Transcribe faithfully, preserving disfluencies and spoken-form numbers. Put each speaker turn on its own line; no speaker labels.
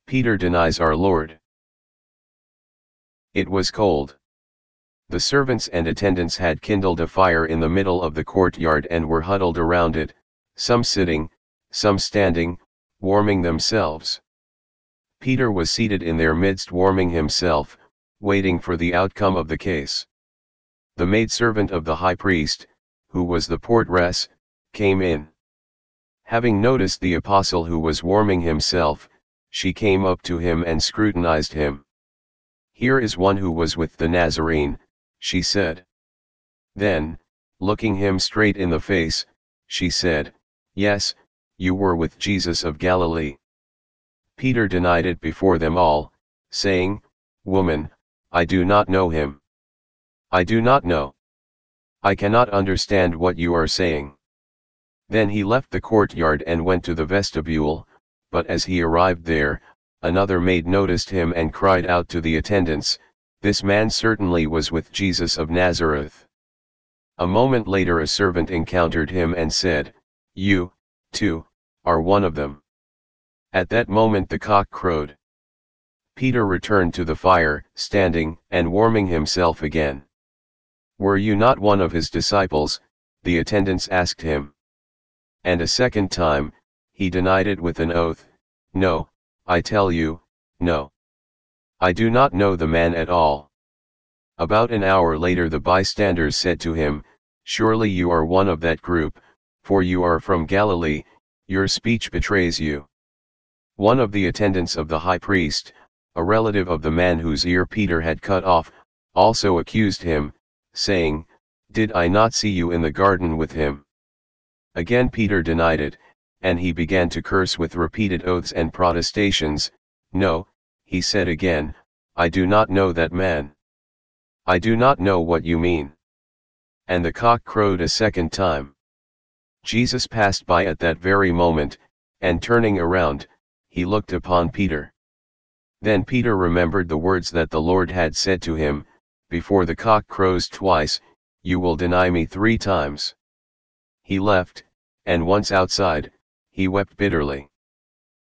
Peter denies our Lord. It was cold. The servants and attendants had kindled a fire in the middle of the courtyard and were huddled around it, some sitting, some standing, warming themselves. Peter was seated in their midst warming himself, waiting for the outcome of the case. The maidservant of the high priest, who was the portress, came in. Having noticed the apostle who was warming himself, she came up to him and scrutinized him. "Here is one who was with the Nazarene," she said. Then, looking him straight in the face, she said, "Yes, you were with Jesus of Galilee." Peter denied it before them all, saying, "Woman, I do not know him. I do not know. I cannot understand what you are saying." Then he left the courtyard and went to the vestibule, but as he arrived there, another maid noticed him and cried out to the attendants, "This man certainly was with Jesus of Nazareth." A moment later a servant encountered him and said, "You, too, are one of them." At that moment the cock crowed. Peter returned to the fire, standing and warming himself again. "Were you not one of his disciples?" the attendants asked him. And a second time, he denied it with an oath, "No, I tell you, no. I do not know the man at all." About an hour later the bystanders said to him, "Surely you are one of that group, for you are from Galilee, your speech betrays you." One of the attendants of the high priest, a relative of the man whose ear Peter had cut off, also accused him, saying, "Did I not see you in the garden with him?" Again Peter denied it, and he began to curse with repeated oaths and protestations. "No," he said again, "I do not know that man. I do not know what you mean." And the cock crowed a second time. Jesus passed by at that very moment, and turning around, he looked upon Peter. Then Peter remembered the words that the Lord had said to him, "Before the cock crows twice, you will deny me three times." He left, and once outside, he wept bitterly.